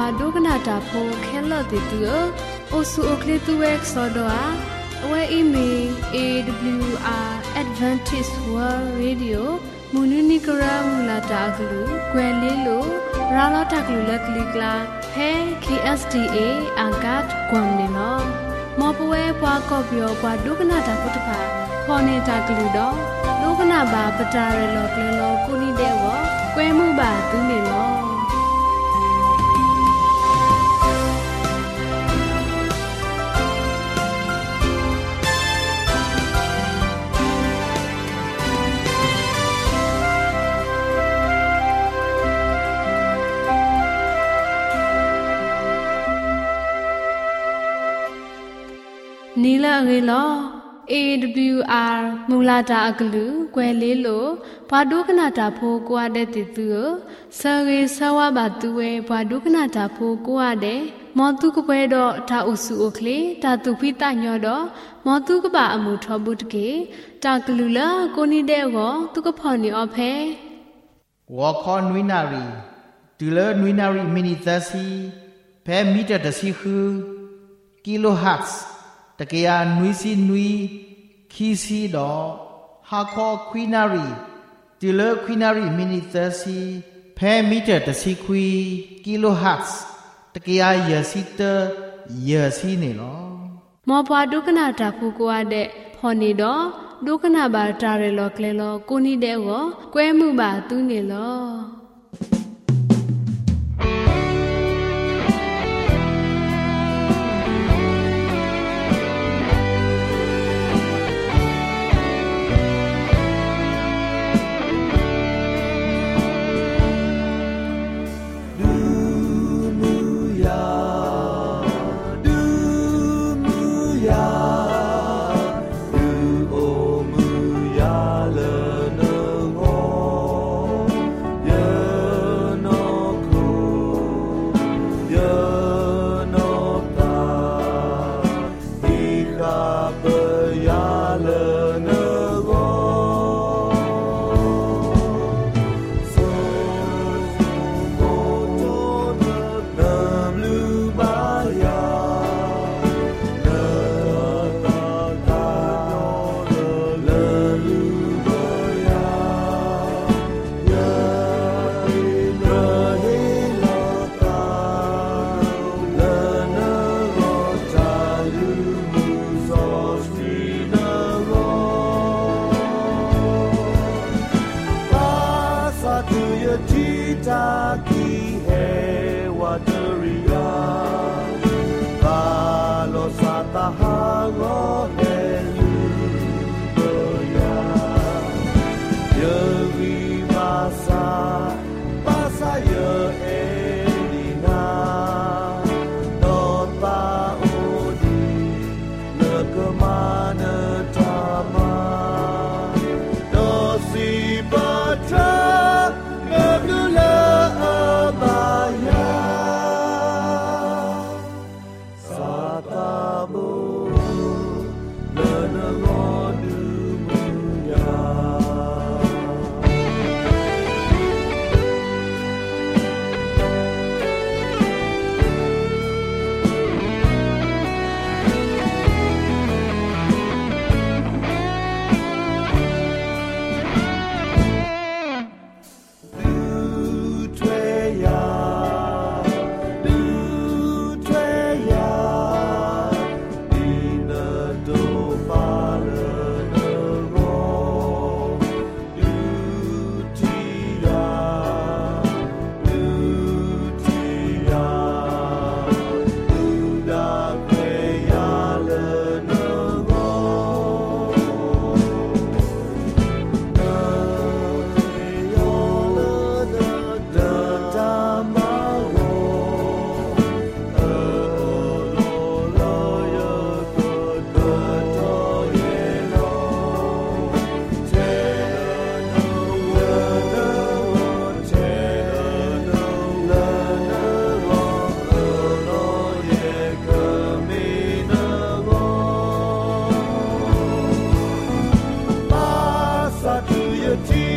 ดูกนาตาโพแค่ละติตัวโอสุโอคลิตัวเอกสอดว่าเวอีเม awr@adventistworldradio มูลนิกรามูลตากลูเกวลิโลราลตากลูเล็กลิกลาเฮ KSDA อากัดกวมเนลมอปเวปวากอบยปวาดูกนาตาพุทธภาพอเนตากลูดอลูกนาบาปจารลอกเลลอกุนิเดวเกวมูบาตุเนลอနီလာရေလော AWR မူလာတာအကလူကွယ်လေးလိုဘာဒုကနာတာဖိုးကွာတဲ့တူဆရေဆဝဘာတူဝဲဘာဒုကနာတာဖိုးကွာတဲ့မောတုကပွဲတော့တာအုစုအိုကလေတာတူဖိတညောတော့မောတုကပါအမှုထောဘူးတကေတာကလူလာကိုနီတဲ့ကောသူကဖော်နေအဖဲဝါခွန်နွိနာရီတူလနွိနာရီမီနီသစီဖဲမီတာတစီခူကီလိုဟတ်စ်ตะเกียนุยซีนุยคีซีดอฮาคอควีนารีติเลควีนารีมินิเตอร์ซีเพมิเตอร์ตะซีควีกิโลฮัตส์ตะเกียเยซีเตอร์เยซีเนลอมอปวาดุกนาตาฟูกัวเดพอนีดอดุกนาบาตาเรลอเคลลอกูนีเดวกวยมุบาตุเนลอ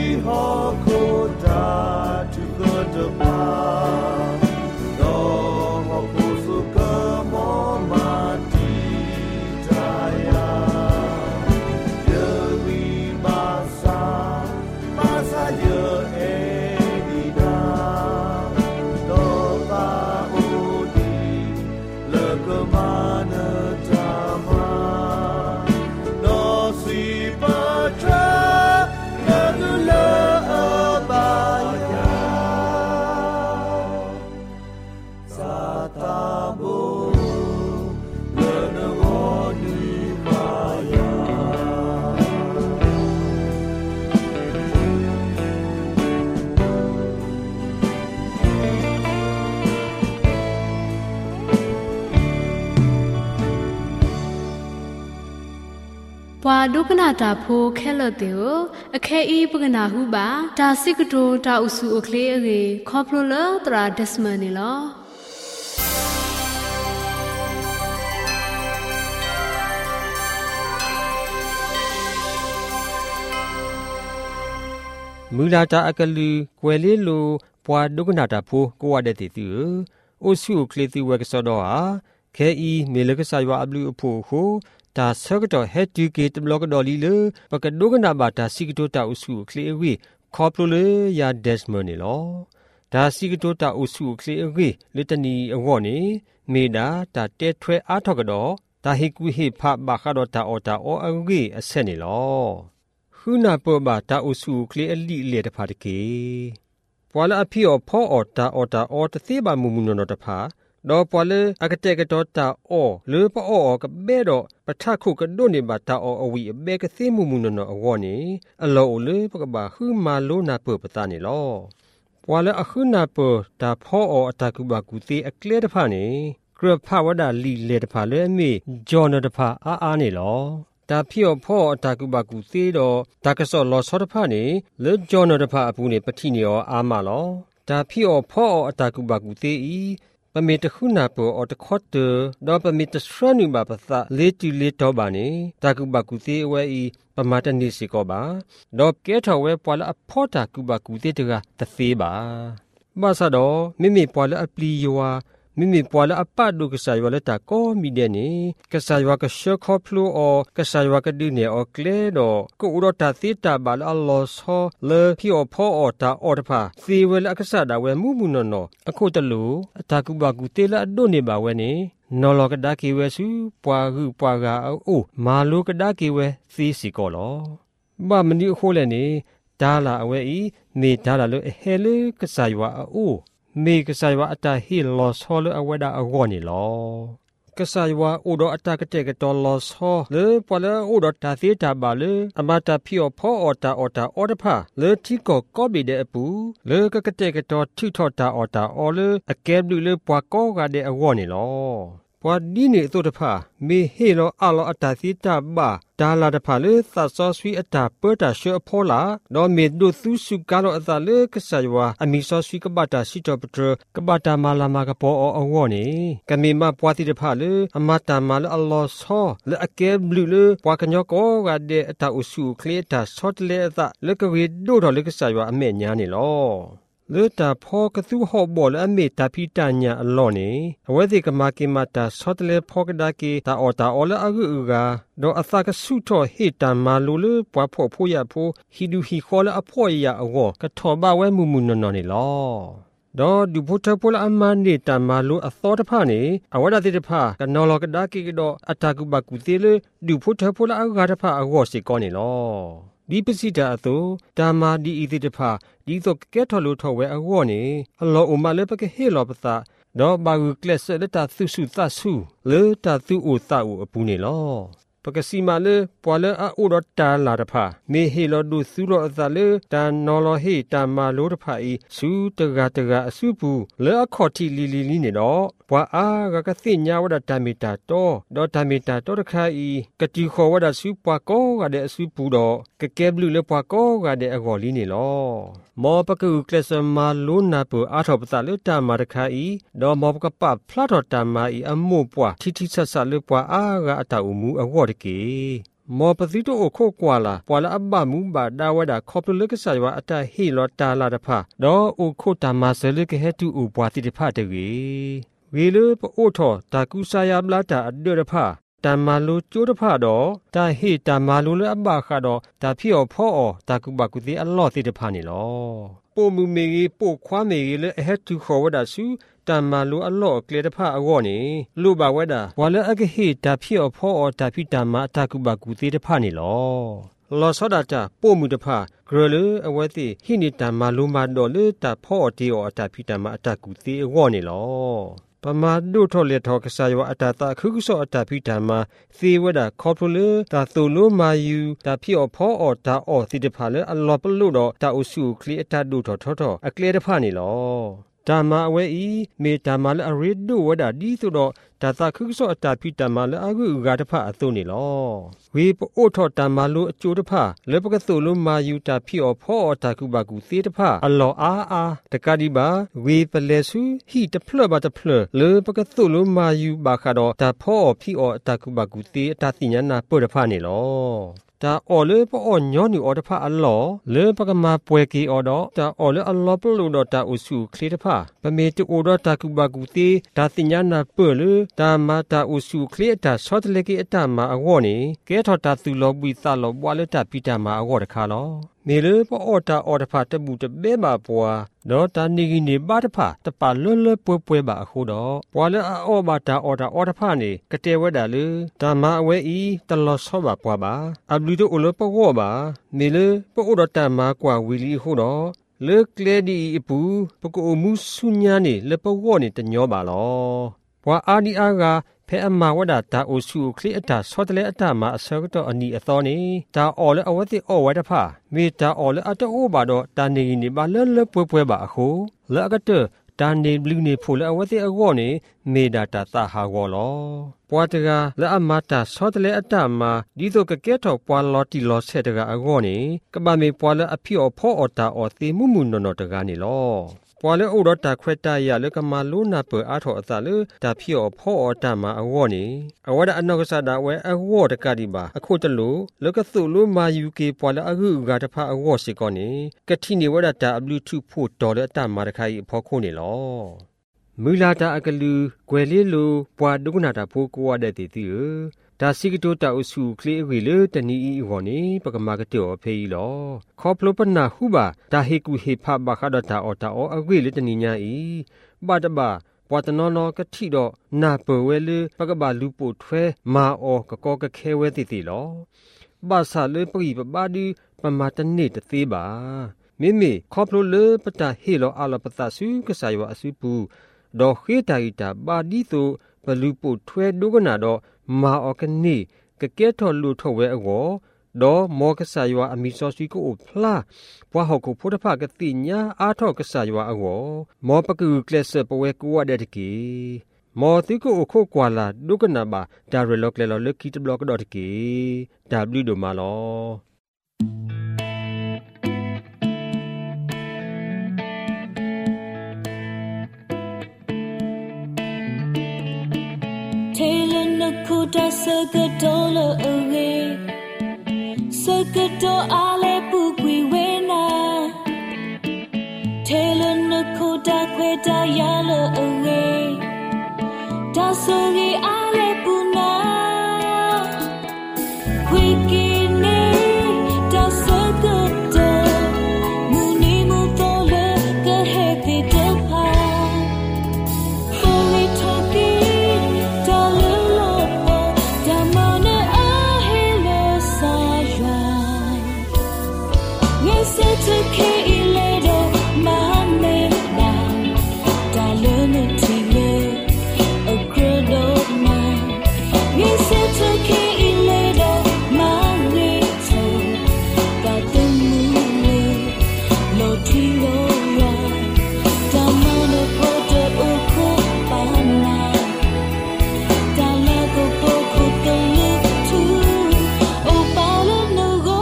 Hallelujah. ပွာဒုက္ခနာတာဖိုးခဲလတ်တေအခဲဤပကနာဟုပါဒါစိကတိုတာဥစုအခလေးအေခေါပလိုလတရာဒက်စမနီလောမူလာတာအကလူကွယ်လေးလိုပွာဒုက္ခနာတာဖိုးကိုဝတဲ့တီသူဥစုအခလေးသူဝက်ကစောတော့ဟာခဲဤမေလကဆာယွာအဘလူအဖို့ဟုဒါဆောက်တော့ဟက်တူကေတဘလော့ကဒေါ်လီလပကဒုကနာဘာတာစီကတိုတာဥစုခလေဝီခေါပလိုလေယာဒက်စမနီလောဒါစီကတိုတာဥစုခလေဝီလတနီအဝေါ်နေမေဒါတာတဲထွဲအားထောက်ကတော့ဒါဟိကူဟိဖဘာခါတော့တာအော်တာအော်အဝီအဆက်နေလောခုနာပဘာတာဥစုခလေအလီလေတဖာတကေပွာလာအဖီအော်ဖောအော်တာအော်တာအော်တသေးပါမူမူနော်တဖာဒေါ်ပွာလေအကတဲ့ကတော့တာအော်လေပအော်ကဘဲတော့ပထခုကဒုန်နေပါတာအော်အဝီအဘဲကသေးမှုမှုနော်အဝေါ်နေအလောလေပကဘာခုမာလို့နာပပတာနေလောပွာလေအခုနာပတာဖောအော်အတကူပါကူသေးအကလေတဖာနေကရဖဝဒါလီလေတဖာလေအမေဂျော်နတဖာအားနေလောဒါဖီယောဖောအတကူပါကူသေးတော့ဒါကစောလောစောတဖာနေလေဂျော်နတဖာအပူနေပတိနေရောအားမလောဒါဖီယောဖောအတကူပါကူသေးဤပမေတခုနာပေါ်အတခေါတ်တော့ပမေတစရနုဘာပသလေတီလေတော့ပါနေတာကုဘကုသေးဝဲဤပမာတနေစီကောပါတော့ကဲထော်ဝဲပွာလအဖောတာကုဘကုသေးတကတသေးပါဘာသာတော့မိမိပွာလအပလီယောမိမိပွာလအပတ်ဒုကဆာယောလက်တာကောမီတဲ့နေကဆာယောကရှေခေါဖလိုအောကဆာယောကဒုနေအောကလေတော့ကိုဥရတာသီတာဘာလအလောဆောလေဖီအောဖောအောတာအော်တဖာသေဝဲလအကဆာဒါဝဲမှုမှုနော်နော်အခုတလူအတာကုဘကုတေလာဒုနေပါဝဲနေနော်လောကဒါကေဝဲစုပွာဟုပွာကအိုမာလိုကဒါကေဝဲသေစီကောလောဘာမနီခိုးလဲနေဒါလာအဝဲဤနေဒါလာလို့ဟဲလေကဆာယောအိုမေကဆာယဝအတာဟီလောဆောလအဝဒအဂောနီလောကဆာယဝအိုဒအတာကတဲ့ကတော်လောဆောလေပလအိုဒတာသေးတာပါလေအမတာဖီယောဖောအော်တာအော်တဖာလေတီကောကောဘီတဲ့အပူလေကကတဲ့ကတော်ထိထော်တာအော်လေအကဲဘလူလေပွားကောကတဲ့အဂောနီလောပွားဒီနေတို့တဖာမေဟေလောအလောအတာသေးတာဘာဒါလာတဖာလေသဆောဆွီအတာပတာရှေအဖောလာတော့မေဒုသုစုကာလောအတာလေကဆာယဝအမီဆောဆွီကဘတာစီတောပတကဘတာမာလာမာကပေါ်အဝေါ်နေကမေမပွားတိတဖာလေအမတာမာလအလောဆောလေအကဲဘလူလေပွားကညောကောကတဲ့အတာဥစုခလေတာဆော့တလေအတာလေကဝေဒိုတော်လေကဆာယဝအမေညာနေလောလေတာဖောကသူဟောဘောလအမေတာဖီတညာအလောနေအဝဲဒီကမာကိမတာဆော့တလေဖောကဒါကေတာအော်တာအော်လအဂူကတော့အသကဆုထောဟေတမာလူလေပွားဖို့ဖို့ရဖို့ဟီဒူဟီခေါ်လအဖို့ရအောကထောဘဝဲမှုမှုနော်နေလောတော့ဒူဖို့ထပိုလအမန်နေတမာလူအသောတဖာနေအဝဒတိတဖာကနော်လောကဒါကေကတော့အတာကုဘကုသေးလေဒူဖို့ထပိုလအဂါတဖာအဂောစီကောနေလောဒီပစီတာအသူတာမာဒီဤတိတဖာဒီတော့ကဲထော်လို့ထော်ဝဲအဝေါ်နေအလောအမလည်းပကဟေလောပသတော့ဘာဂူကလစ်လက်တာသုစုသဆုလေတာသူအိုသအိုအပူနေလောပကစီမာလေပွာလေအိုဒတာလာတဖာမေဟေလောဒုသုလောအသလေတာနော်လောဟေတာမာလိုတဖာဤစုတကအစုပူလေအခေါ်တီလီနေတော့ပွာအားကသိညာဝဒတာမီတာတော့တာမီတာတော့တခါဤကတိခေါ်ဝဒစုပွာကောကတဲ့အစုပူတော့ကကဲဘလူလေပွာကောကတဲ့အဂော်လီနေလောမောပကူကလစမာလိုနာပူအားထောပသလေတာမာတခါဤတော့မောပကပဖလာတော်တာမာဤအမို့ပွာထိဆဆလေပွာအားကအတာအမှုအဂော်တကေမောပတိတိုခိုကွာလာပွာလာအဘမူဘာဒါဝဒါခေါပလကဆာယဝအတာဟီလောတာလာတဖာတော့အိုခိုတာမာဆလေကဟတူအိုပွာတိတဖာတကေဝေလေပို့ထောတာကူဆာယဘလာတာအဒရဖာတမလူကျိုးတဖာတော့တာဟေတမလူလအဘခါတော့တာဖီော်ဖောအော်တာကုဘကုတိအလော့တိတဖာနေလောပိုမူမေကြီးပိုခွားမေကြီးလေအဟက်တူခေါ်ဝဒစုတမလူအလော့ကလေတဖာအဝေါ်နေလူပါဝဒဝါလအကဟေတာဖီော်ဖောအော်တာဖီတမတာကုဘကုတိတဖာနေလောလောစောဒတာပို့မှုတဖာဂရလအဝဲတိဟိနိတမလူမာတော်လေတာဖောတီအော်တာဖီတမအတာကုတိအဝေါ်နေလောပမာဒုထောလေထောကဆာယောအတာတာခုခုဆောအတာဖိတာမာသေဝဒခေါပလတာသုလိုမာယူတာဖီော်ဖောအော်တာအော်တိတဖာလေအလောပလုတော့တာအုစုခလီအတာဒုထောထောအကလေတဖာနေလောပဓမ္မအဝဲဤမေဓမ္မလည်းအရိဒုဝဒဒီဆိုတော့ဒါသာခုစောအတာဖိဓမ္မလည်းအကုဥကာတဖအသုနေလောဝေပို့ထောဓမ္မလိုအကျိုးတဖလေပကသုလိုမာယူတာဖိောဖောတာကုဘကုသေးတဖအလောအားတကတိပါဝေပလေစုဟိတဖလဘတဖလလေပကသုလိုမာယူဘာခါတော့တာဖောဖိောတာကုဘကုသေးအတာတိညာနာပုတဖနေလောတာအော်လေပေါ်ညောနီအော်တဖအလောလေပကမာပွဲကီအော်တော့တာအော်လေအလောပလို့တော့တာအုစုခလီတဖပမေတူအော်တော့တာကုဘကုတေတာတင်ညာနာပွလေတာမာတာအုစုခလီတာဆော့တလေကီအတမာအဝေါ်နေကဲထော်တာသူလောပွီသလောပွာလေတာပိတာမာအဝေါ်တခါလောမေလေပေါ်တာအော်တဖတမှုတပဲမှာပွာတော့တာနေကြီးနေပါတဖတပလွလွပွဲပါအခုတော့ပွာလေအော်ဘာတာအော်တာအော်တဖနေကတဲ့ဝဲတာလေတာမာအဝဲဤတလောဆောပါပွာပါအဘလူတို့အလောပဝေါ်ပါမေလေပေါ်တော့တာမာကွာဝီလီခုတော့လေကလေဒီအပူပကိုမှုဆုညာနေလေပဝေါ်နေတညောပါလောပွာအာဒီအာကဖဲအမဝဒတာအိုစုခလီအတာဆောတလေအတာမှာအစောကတော့အနီအသောနေတာအော်လေအဝတိအော်ဝဒဖာမေတာအော်လေအတောဘာတော့တာနေနေပါလဲပွဲပါအခုလဲအကတတာနေဘလူးနေဖို့လဲအဝတိအဝေါ်နေမေဒါတာသဟာဝေါ်လောပွာတကလဲအမတာဆောတလေအတာမှာဒီတော့ကကဲထော်ပွာလော်တီလော်ဆက်တကအဝေါ်နေကပမေပွာလဲအဖိော်ဖောအော်တာအော်သေမှုနော်တကနေလောပွာလေဥဒတာခွဲတရလေကမာလူနာပအားထောအသလေတာဖြောဖောအတမအဝေါ်နေအဝဒအနောက်ကစားတာဝဲအဝေါ်တကတိပါအခုတလူလကသုလူမာယူကေပွာလေအဟုကတဖအဝေါ်စီကောနေကတိနေဝဒတာအဘလူထုဖို့တော်လေအတမတခိုင်ဖောခုနေလောမူလာတာအကလူကွယ်လေးလူပွာဒုကနာတာဖိုးကိုရတဲ့တီတီဒါစီကတိုတာအစုကလေးဝီလေတနီဤဟောနေပကမာကတောဖေးလောခေါပလပနာဟုဘာဒါဟေကူဟေဖဘခဒတာအော်တာအောအဝီလေတနီညာဤဘာတဘာပွာတနောနောကတိတော့နာပဝဲလေပကဘာလူပိုထွဲမာအောကကောကခဲဝဲတီတီလောဘာသာလေပရိပဘာဒီပမာတနေတသေးပါမိခေါပလလေပတာဟေလောအလပတာစုကဆာယောအစုပူဒေါ်ခေတာဤတာဘာဒီဆိုဘလူပိုထွဲဒုကနာတော့မာအော်ကနီကကဲထော်လူထော်ဝဲအကောဒေါ်မောကဆာယောအမီဆောစီကိုဖလာဘွားဟောက်ကိုဖိုးတဖကတိညာအားထော်ကဆာယောအကောမောပကူကလစ်ပဝဲကူဝတဲ့တကီမောတိကိုအခုကွာလာဒုကနာဘာဒါရလော့ကလေလော်လကီတဘလော့ကဒေါ်တကီ W ဒိုမာလောKuda segedola awe Segedo ale bukwi wena Tela na kuda kweda yala awe Dasori ale puna Wiki ne da segedo Muni mutole kaheti depa Fori toki dale to ke iledo mame na dalene tile agredo na we say to ke iledo mame to bademu lo tilo ya damano pote oko pana dalago poko tolu tu o palo no go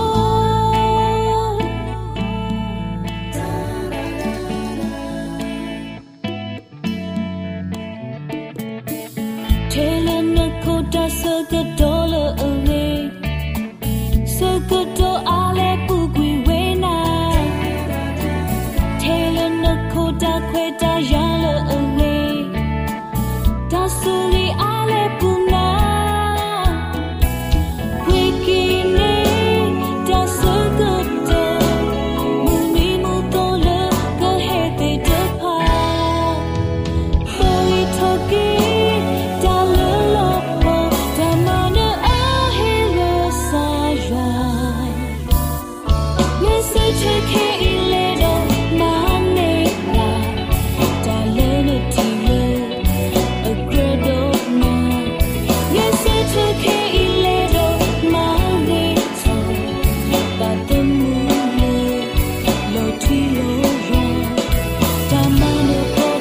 Telana koda segedola awe Segedo ale bugwi wena Telana koda kweda yala awe Dasuri ale puna Wiki ne da segedo Muni mutole kahete depa Boi toki Damano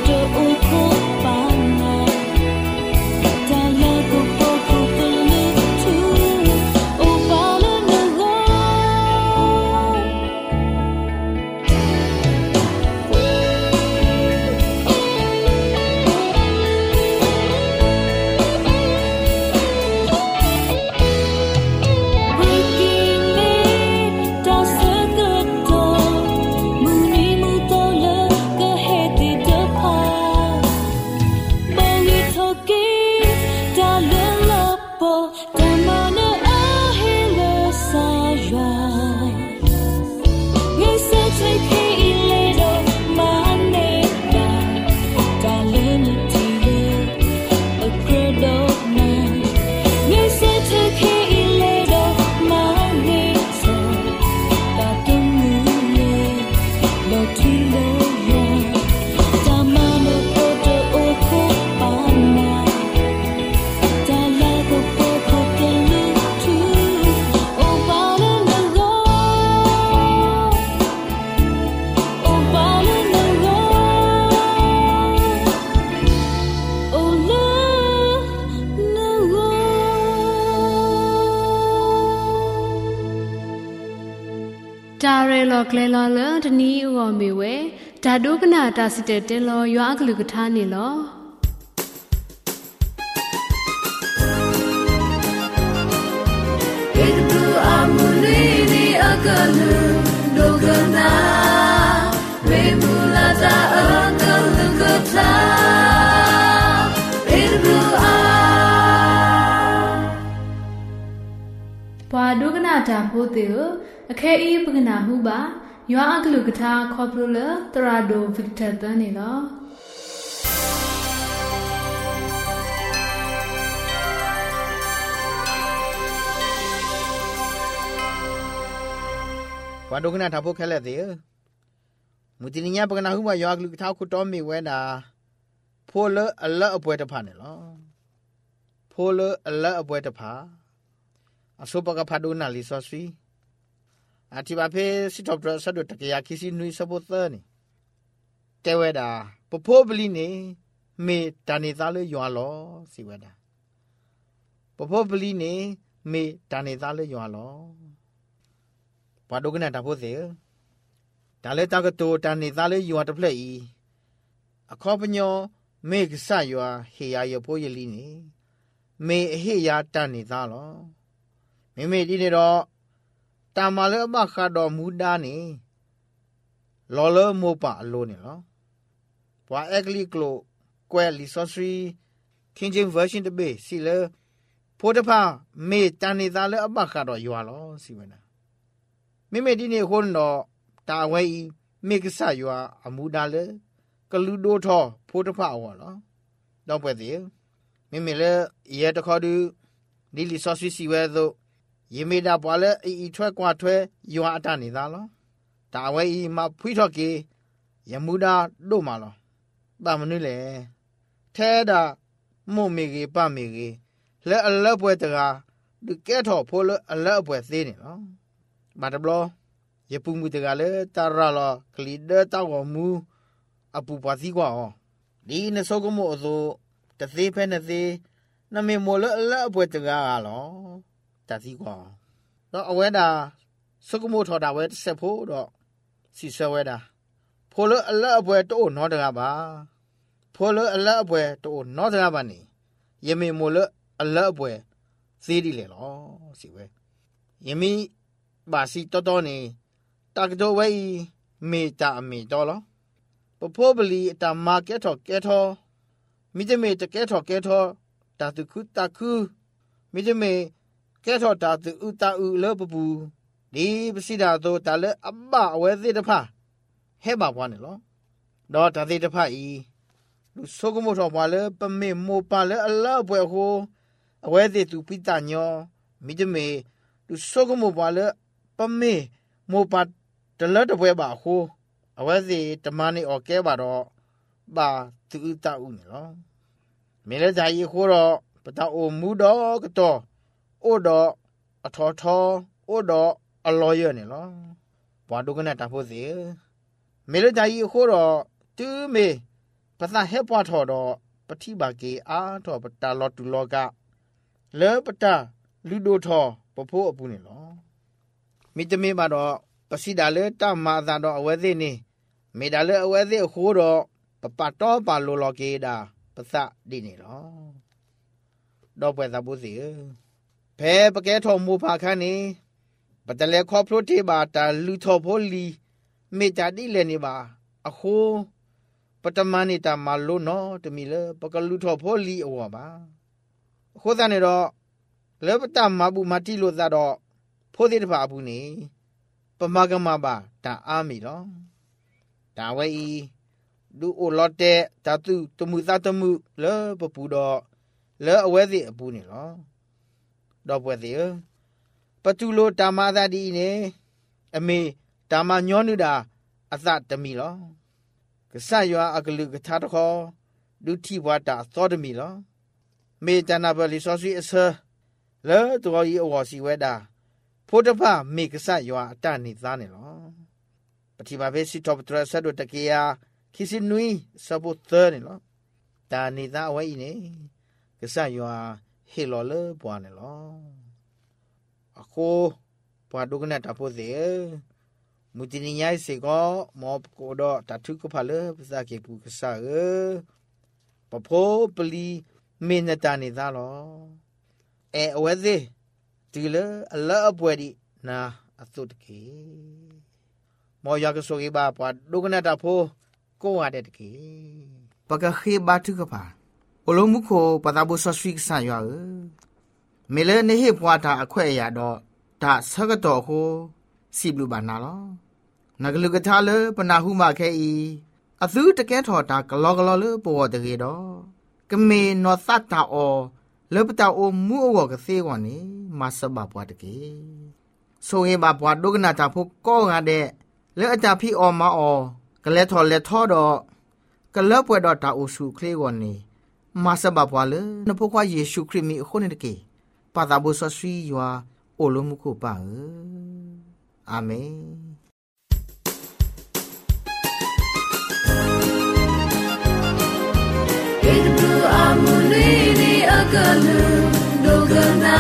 จาเรลอเกลลอเลตนี้อวมีเวดาดูกนาตาสิเตเตลอยากลุกทานี่ลอamuli ni akalu dogana remulata akalu kata irbu a pa dogana ta phote akhe e pagana hu ba ywa akalu kata khopro trado victor tan ni lo ว่าดูกันนะถ้าพวกแค่เล่เดียวมุตินี้ปกติหัวอยากลุกเท้าคุต้อมมีเวน่าพอเลอละอป่วยตะพานเนี่ยหรอพอเลอละอป่วยตะพาอสุปกพัดดูนาลิซอสีอธิบายเพสิทบประสดุตะเกียคิสินุยสบุตเตอร์นี่เจเวดาปพบลีนี่เมตานิตาเลยยัวลอสิเวดาปพบลีนี่เมตานิตาเลยยัวลอว่าดูกันนะถ้าพูดเสียแต่เลยตากตัวตานี่ตาเลยอยู่อัตเพลย์อคอปญอเมกษาอยู่เฮียอยู่พูดลีนี่เมเฮียตานี่ตาลอเมดีนี่รอตามาเลยบ้าขาดอมูดานี่ลอเลโมปะโลนี่ลอว่าเอกลิโกลแควลิซอสรีคิงจิงเวอร์ชันเดเบสิเลพูดพาเมตานี่ตาเลยบ้าขาดออยู่ลอสิเวนะไม่ดีนี่คนดอตาไว้เมกษาอยู่อามูดาเลกลูโดทอพูดพะเอาเหรอดอกเปดีไม่เลยเยตะขอดูดิลิซอสซีเวโดยเมดาปวาเลอีทวกว่าทวอยู่อาตานี่ดาลอตาไว้มาพุยทอเกยมูดาโดมาลอบามนุเลยแท้ดาโมเมเกปาเมเกและอัลเลปวยตะกาดูแก่ทอพูเลอัลเลปวยเซนี่ลอบาดบลอยปุ่มมือตะกาเลตาราลอกลีเดตาวมูอปุปาซิกว่าดีนสกโมโซตะเซเพนเซนเมโมเลละอปวยตะกาลอตะซิกว่าแล้วอเวดาสกโมทอดาเวเซโพดอสิเซเวดาโพเลละอปวยโตนอตะกาบาโพเลละอปวยโตนอตะกาบานี่ยเมโมเลละอปวยซีดีเลลอสิเวยมีบาสิตอนี่ตักโดไว้เมตาเมตอลปพบลีตามาเกทอมิจะเมตะเกทอตาตุคุตาคุมิจะเมเกทอตาตุอุตาอุเลปปูดีปสิดาโตตาเลอับบะเวซิตะพาเฮบะบวานี่ลอดอตาซิตะพาอีลุโซกโมทอบวาเลปเมโมปาเลอัลลาบวยโฮเวซิตุปิตาญอมิจะเมลุโซกโมบวาเลปเมโมปาตะเลตะเวบะโฮอเวซิตะมานี่ออแกบะดอบาตุอุตาอุนี่ลอเมเลจายโฮรอปะตาโอมูดอกะตอโอดออะทอทอโอดออะลอยนี่ลอปวาดูกันนะตาโพเสเมเลจายโฮรอตุเมปะตาเฮปวาทอดอปะทิบาเกอาทอปะตาลอตุลอกะเลปะตาลูโดทอปะโพอปุนี่ลอมิตะเมบาดอปสิดาเลตามาซาดออเวซินี่เมดาเลอเวซิโฮรอปะปะตอปาโลโลเกดาปะสะดินี่ลอดอกเปซาบุสิเพปะแกทอมูพาคันนี่ปะตะเลคอโพรติบาตาลูทอโพลีเมจาดิเลนี่บาอะโคปะตะมานิตามาโลนอตะมีเลปะกะลูทอโพลีอวบาโคซานี่ดอเลปะตามาบุมาติโลซาดอโพซิตะพาบุนี่ปะมากะมาบาตาอามีลอตาไว้ดูโอลอเตตาตุตมุซาตมุเลปะปูดอเลอเวซิอปูนี่ลอดอกเวซิปะตุโลตามาซาดีเนอเมตามาญอนุดาอะซะตะมีลอกะสะยออะกะลุกะทาตะขอดูทิวาตาซอตะมีลอเมตานาบลิซอซีอเซเลตัวอีอวอซีเวดาโพดพะเมกะสะยออะตานิซาเนลอปฏิบาเวสิทอบตระสะดุตะเกียคิสินุยสะบุเตเนลอตานิซาไว้เนกะสะยอเฮลอเลปวาเนลออะโคปวาดูกันนะตาโพเซมุตินิยายสิก็หมอโกดอตัดทุกพาเลภาษาเกปูกษาปะโพปลีเมนตานิซาลอเอเวเซตีเลอลาอปวดินาอสุตเกหมอยากสุกิบาปวดดุกนาตาโพโกวาเดตเกปะกะเขบาทุกพาโอโลมุโคปะตาบุสสวิกษายอเมเลเนเฮปวาตาอแควอยาดอตาสกะตอโคสิบลูบานาลอนักลุกทาเลปนาหุมาแคอีอซุตะแกถอตากะลอกะลอเลปวตะเกดอกะเมนอสัตตาอเลปตาโอมูอวกะเซกวนีมาสบาปวตะเกโซเฮบาปวดุกนาตาโพก็งาเดเลอาจาพี่ออมาอกะเลทอเลทอดอกะเลปวดอตาโอสุเคลกวนีมาสบาปวเลนพควาเยซูคริสต์มีโคเนตะเกปาตาบุสสวียัวโอโลมุโคปาอาเมน Amulili akalu dogana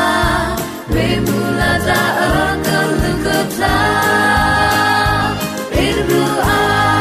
remulata akalu kata irbu a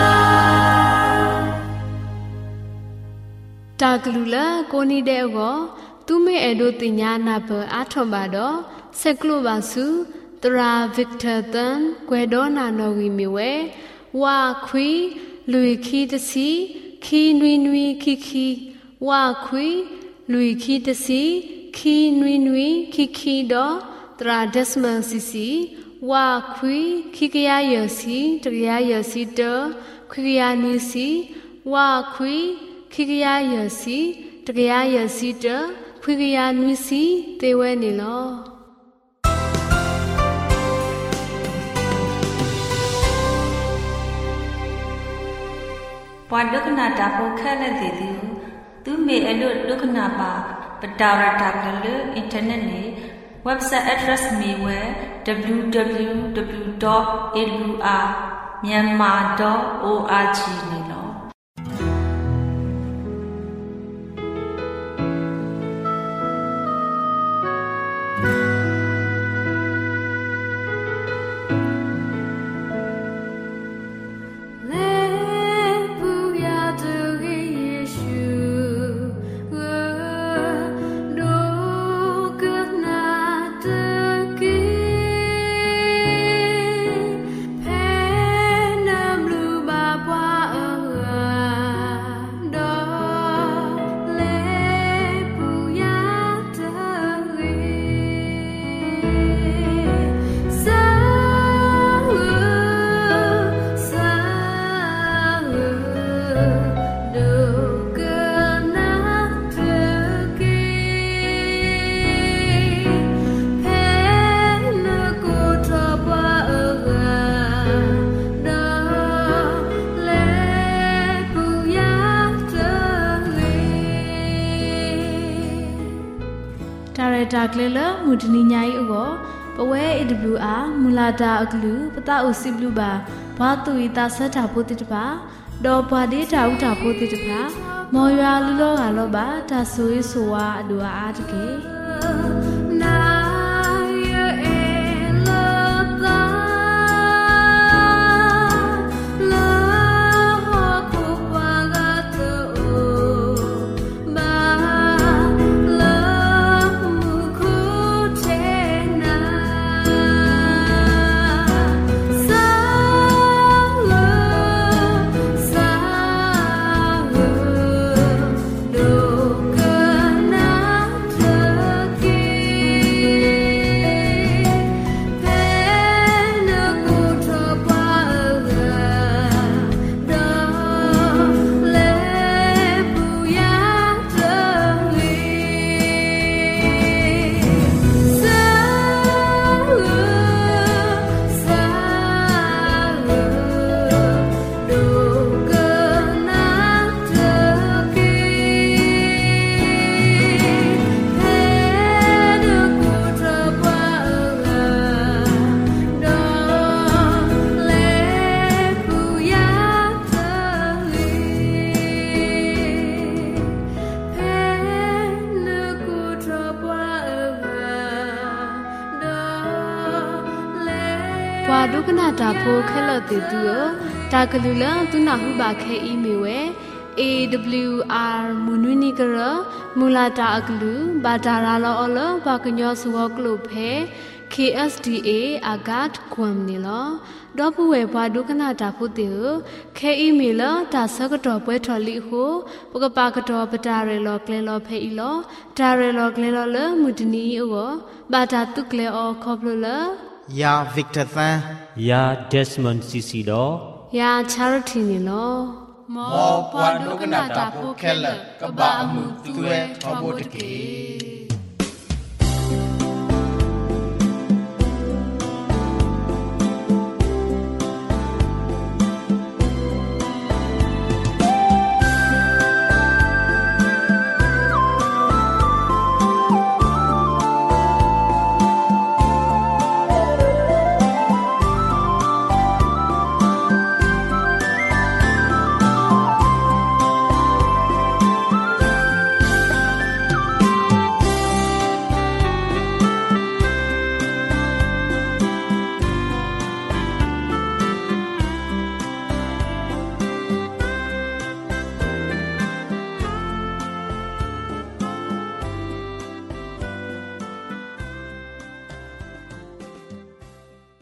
taglula koni de go tume edo tinya na ba athomba do seklo basu tra victor tan kwedo na no wi mi we wa khwi lui khi tsi khi nui nui khi khiว่าคุยลุยคีตสีคีนุยนุยคีคีดอตราเดสมังซีซีว่าคุยคีกยาเยสีตรยาเยสีเตอคุยยานุยสีว่าคุยคีกยาเยสีตรยาเยสีเตอคุยยานุยสีเตเวนิลอปวดดุกนาตาโพแค่ละติดิသူမေအလုဒုက္ခနာပါပတာရတာကလအင်တာနက်နဲ့ website address မေဝဲ www.awr.myanmar.org နေလို့တာကလေးလမူဒနီညာဤအောပဝဲ AWR မူလာတာအကလူပတာအိုစီဘလူပါဘာတူဤတာဆက်တာဖို့တိတပါဒေါ်ပါဒီတာဥတာဖို့တိတပါမော်ရွာလူလောကလောပါတာဆိုရေးဆိုဝါအဒူအားတကေပตาโพแค่ละติตัวตากะลุละตุนาหุบาแค่อีเมลเวAWR มุนุนิกระมูลาตาอักลุบาดาราลออลบากญอสวกลุเพ KSDA อากาศควมนิลดอปเวบาดุกนาตาพุติเคอีเมลตาสกตอเปทอลิโฮปกปากตอปตาเรลอเกลลอเพอีลอตาเรลอเกลลอเลมุดนีโอบาดาตุเกลอคอบลลยาวิกเตอร์ซันยาเดสมอนซิซิดอยาชาริทีนิลอมอปวาดุกนาตาพุเคลกบาอมุตุเวทอบุตเก